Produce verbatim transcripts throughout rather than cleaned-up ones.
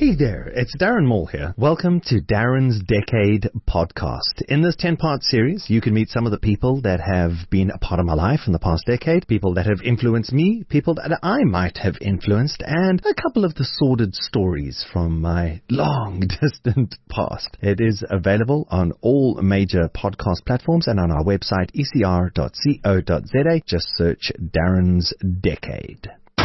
Hey there, it's Darren Moore here. Welcome to Darren's Decade podcast. In this ten-part series, you can meet some of the people that have been a part of my life in the past decade, people that have influenced me, people that I might have influenced, and a couple of the sordid stories from my long distant past. It is available on all major podcast platforms and on our website, e c r dot co dot z a. Just search Darren's Decade.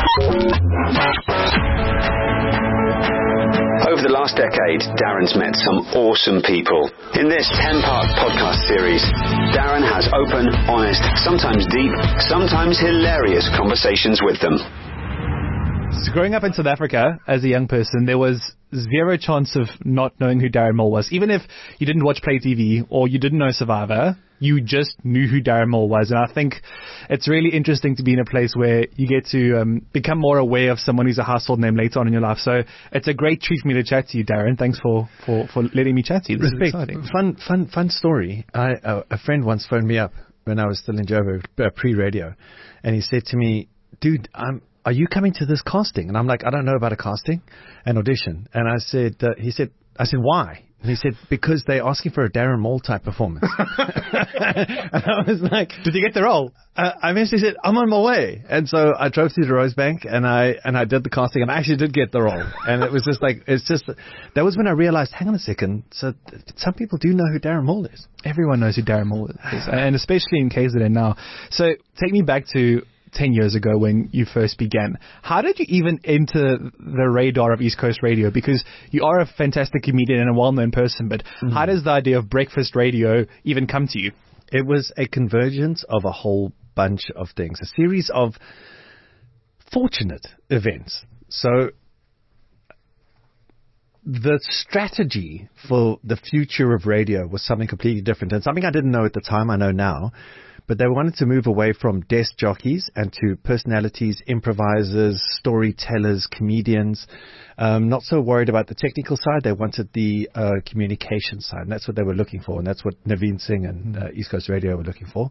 Over the last decade, Darren's met some awesome people. In this ten-part podcast series, Darren has open, honest, sometimes deep, sometimes hilarious conversations with them. So growing up in South Africa as a young person, there was zero chance of not knowing who Darren Moore was. Even if you didn't watch Play T V or you didn't know Survivor, you just knew who Darren Moore was. And I think it's really interesting to be in a place where you get to um, become more aware of someone who's a household name later on in your life. So it's a great treat for me to chat to you, Darren. Thanks for, for, for letting me chat to you. This Respect. is exciting. Fun, fun, fun story. I, uh, a friend once phoned me up when I was still in Joburg, uh, pre-radio, and he said to me, dude, I'm are you coming to this casting? And I'm like, I don't know about a casting, an audition. And I said, uh, he said, I said, why? And he said, because they're asking for a Darren Moore type performance. And I was like, did you get the role? Uh, I eventually said, I'm on my way. And so I drove to the Rosebank and I, and I did the casting and I actually did get the role. And it was just like, it's just, that was when I realized, hang on a second. So th- some people do know who Darren Moore is. Everyone knows who Darren Moore is. And especially in K Z N now. So take me back to ten years ago when you first began. How did you even enter the radar of East Coast Radio? Because you are a fantastic comedian and a well-known person, but mm. how does the idea of breakfast radio even come to you? It was a convergence of a whole bunch of things, a series of fortunate events. So the strategy for the future of radio was something completely different and something I didn't know at the time, I know now. But they wanted to move away from desk jockeys and to personalities, improvisers, storytellers, comedians. Um, not so worried about the technical side. They wanted the uh, communication side. And that's what they were looking for. And that's what Naveen Singh and uh, East Coast Radio were looking for.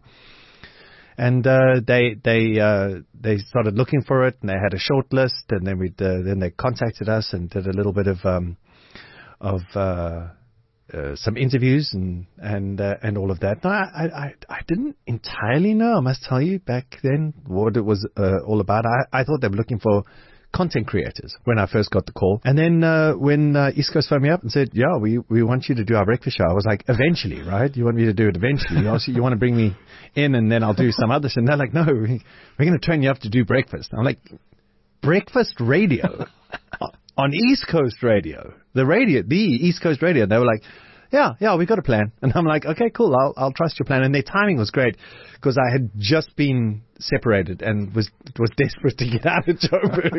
And uh, they they uh, they started looking for it. And they had a short list. And then we uh, then they contacted us and did a little bit of um, of. Uh, Uh, some interviews and and uh, and all of that. No, I, I I didn't entirely know, I must tell you, back then what it was uh, all about. I, I thought they were looking for content creators when I first got the call. And then uh, when uh, East Coast phoned me up and said, yeah, we, we want you to do our breakfast show, I was like, eventually, right? You want me to do it eventually? You, also, you want to bring me in and then I'll do some other shit. And they're like, no, we, we're going to train you up to do breakfast. I'm like, breakfast radio? On East Coast Radio, the radio, the East Coast Radio, they were like, yeah, yeah, we got a plan. And I'm like, okay, cool, I'll, I'll trust your plan. And their timing was great because I had just been separated and was was desperate to get out of Joburg.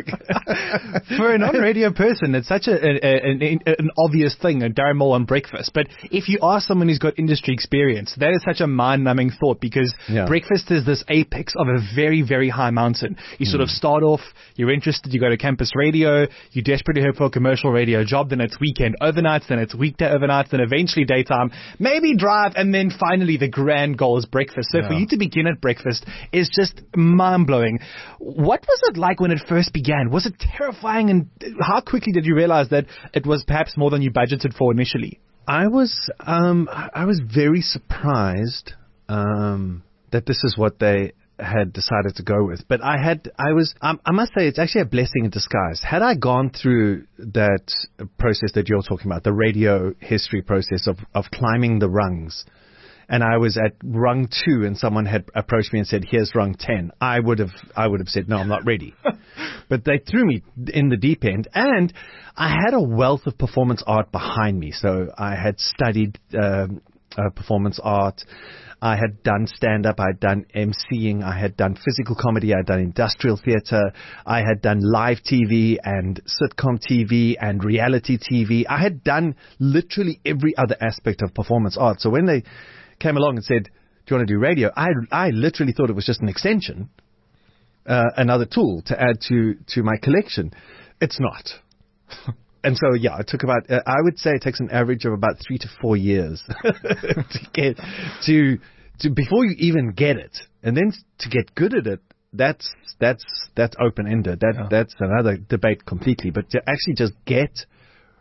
For a non-radio person, it's such a, a, a, an obvious thing, a Darren Moore on breakfast. But if you are someone who's got industry experience, that is such a mind-numbing thought because yeah. breakfast is this apex of a very, very high mountain. You sort mm. of start off, you're interested, you go to campus radio, you desperately hope for a commercial radio job, then it's weekend overnights, then it's weekday overnights, then eventually daytime, maybe drive, and then finally the grand goal is breakfast. So yeah. for you to begin at breakfast is just mind-blowing. What was it like when it first began? Was it terrifying, and how quickly did you realize that it was perhaps more than you budgeted for initially? I was um, I was very surprised um, that this is what they had decided to go with. But I had, I was, um, I must say, it's actually a blessing in disguise. Had I gone through that process that you're talking about, the radio history process of, of climbing the rungs, and I was at rung two and someone had approached me and said, here's rung ten, I would have, I would have said, no, I'm not ready. But they threw me in the deep end, and I had a wealth of performance art behind me. So I had studied um, uh, performance art. I had done stand-up, I had done emceeing, I had done physical comedy, I had done industrial theater, I had done live T V and sitcom T V and reality T V. I had done literally every other aspect of performance art. So when they came along and said, do you want to do radio? I, I literally thought it was just an extension, uh, another tool to add to, to my collection. It's not. And so, yeah, it took about, uh, I would say it takes an average of about three to four years to get to, to, before you even get it. And then to get good at it, that's, that's, that's open-ended. That, yeah. That's another debate completely. But to actually just get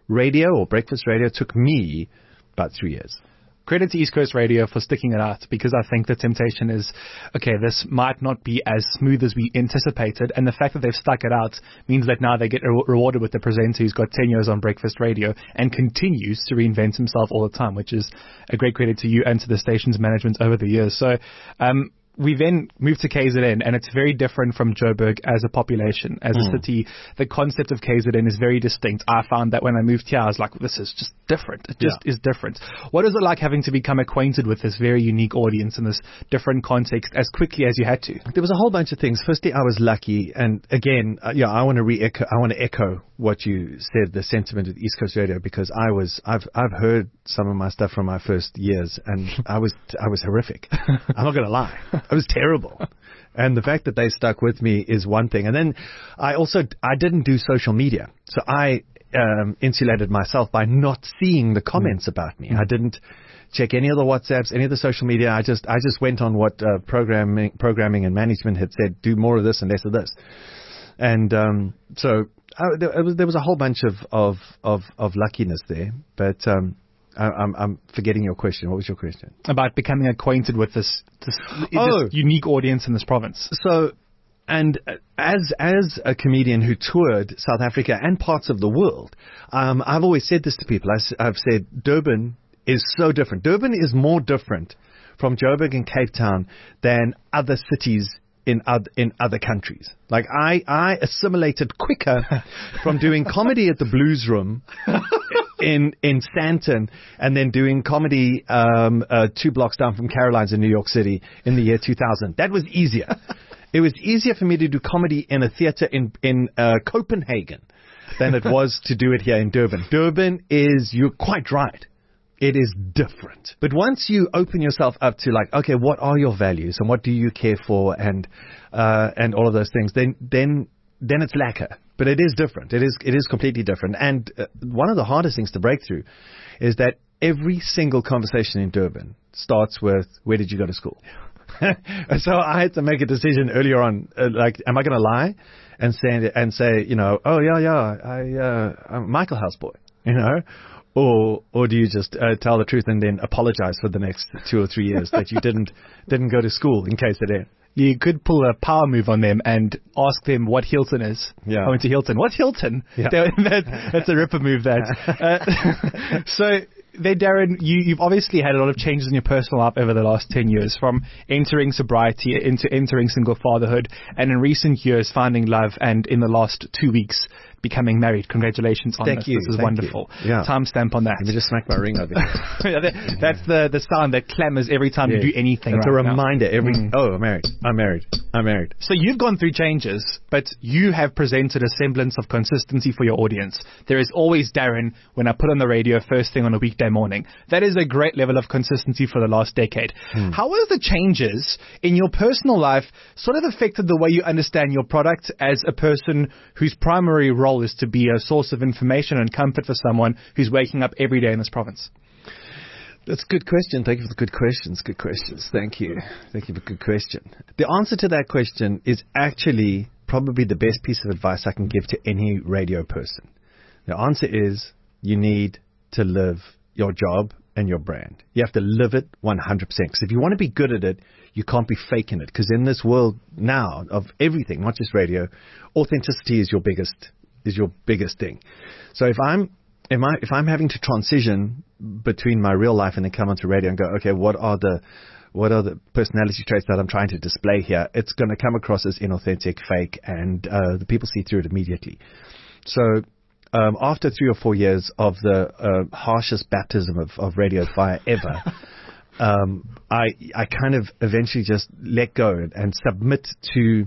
radio or breakfast radio took me about three years. Credit to East Coast Radio for sticking it out, because I think the temptation is, okay, this might not be as smooth as we anticipated, and the fact that they've stuck it out means that now they get re- rewarded with the presenter who's got ten years on breakfast radio and continues to reinvent himself all the time, which is a great credit to you and to the station's management over the years. So, um, we then moved to K Z N, and it's very different from Joburg as a population, as mm. a city. The concept of K Z N is very distinct. I found that when I moved here, I was like, this is just different. It just yeah. is different. What is it like having to become acquainted with this very unique audience in this different context as quickly as you had to? There was a whole bunch of things. Firstly, I was lucky, and again, uh, yeah, I want to re-echo, I want to echo what you said, the sentiment of East Coast Radio, because I was, I've, I've heard some of my stuff from my first years, and I was, I was horrific. I'm not going to lie. I was terrible. And the fact that they stuck with me is one thing. And then I also, I didn't do social media. So I um, insulated myself by not seeing the comments mm. about me. Mm. I didn't check any of the WhatsApps, any of the social media. I just, I just went on what uh, programming, programming and management had said, do more of this and less of this. And um, so I, there, was, there was a whole bunch of, of, of, of luckiness there. But um, I, I'm, I'm forgetting your question. What was your question? About becoming acquainted with this, this, oh. this unique audience in this province. So, and as as a comedian who toured South Africa and parts of the world, um, I've always said this to people. I, I've said Durban is so different. Durban is more different from Joburg and Cape Town than other cities in other, in other countries. Like I, I assimilated quicker from doing comedy at the Blues Room in in Stanton, and then doing comedy um, uh, two blocks down from Caroline's in New York City in the year two thousand. That was easier. It was easier for me to do comedy in a theater in in uh, Copenhagen than it was to do it here in Durban. Durban is, you're quite right, it is different. But once you open yourself up to like, okay, what are your values and what do you care for, and uh, and all of those things, then then then it's lacquer. But it is different. It is it is completely different. And uh, one of the hardest things to break through is that every single conversation in Durban starts with, where did you go to school? So I had to make a decision earlier on, uh, like, am I going to lie and say, and say, you know, oh, yeah, yeah, I, uh, I'm a Michael House boy, you know? Or or do you just uh, tell the truth and then apologize for the next two or three years that you didn't didn't go to school in K Z N? You could pull a power move on them and ask them what Hilton is. Yeah. I went to Hilton. What's Hilton? Yeah. that, that's a ripper move, that. Uh, so, there, Darren, you, you've obviously had a lot of changes in your personal life over the last ten years, from entering sobriety into entering single fatherhood, and in recent years finding love, and in the last two weeks becoming married. Congratulations on Thank this. You. This is Thank wonderful. Yeah. Timestamp on that. Let me just smack my ring over here. yeah, that, that's the, the sound that clamours every time yes. you do anything. It's right a reminder now. every. Mm. Oh, I'm married. I'm married. I'm married. So you've gone through changes, but you have presented a semblance of consistency for your audience. There is always Darren when I put on the radio first thing on a weekday morning. That is a great level of consistency for the last decade. Mm. How has the changes in your personal life sort of affected the way you understand your product as a person whose primary role is to be a source of information and comfort for someone who's waking up every day in this province? That's a good question. Thank you for the good questions. Good questions. Thank you. Thank you for a good question. The answer to that question is actually probably the best piece of advice I can give to any radio person. The answer is you need to live your job and your brand. You have to live it one hundred percent. Because if you want to be good at it, you can't be faking it. Because in this world now of everything, not just radio, authenticity is your biggest is your biggest thing. So if I'm if I if I'm having to transition between my real life and then come onto radio and go, okay, what are the what are the personality traits that I'm trying to display here? It's going to come across as inauthentic, fake, and uh, the people see through it immediately. So um, after three or four years of the uh, harshest baptism of, of radio fire ever, um, I I kind of eventually just let go and, and submit to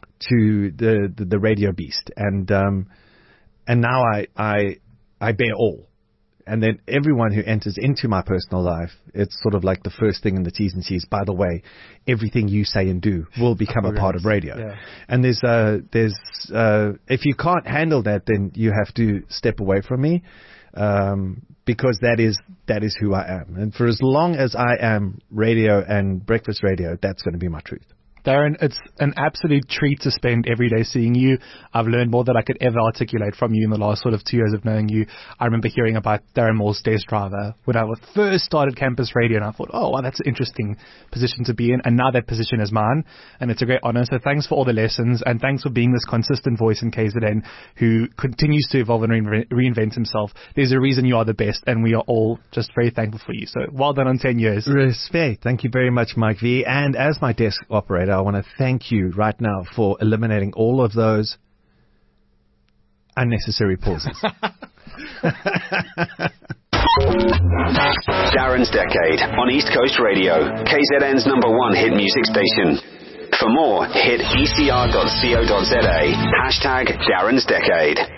to the, the, the radio beast, and um, and now I, I I bear all. And then everyone who enters into my personal life, it's sort of like the first thing in the T's and C's. By the way, everything you say and do will become a part of radio. Yeah. And there's, uh, there's, uh, if you can't handle that, then you have to step away from me, um, because that is that is who I am. And for as long as I am radio and breakfast radio, that's going to be my truth. Darren, it's an absolute treat to spend every day seeing you. I've learned more than I could ever articulate from you in the last sort of two years of knowing you. I remember hearing about Darren Moore's desk driver when I first started Campus Radio, and I thought, oh, wow, that's an interesting position to be in. And now that position is mine, and it's a great honor. So thanks for all the lessons, and thanks for being this consistent voice in K Z N who continues to evolve and re- reinvent himself. There's a reason you are the best, and we are all just very thankful for you. So well done on ten years. Respect. Thank you very much, Mike V. And as my desk operator, I want to thank you right now for eliminating all of those unnecessary pauses. Darren's Decade on East Coast Radio, K Z N's number one hit music station. For more, hit e c r dot co dot z a, hashtag Darren's Decade.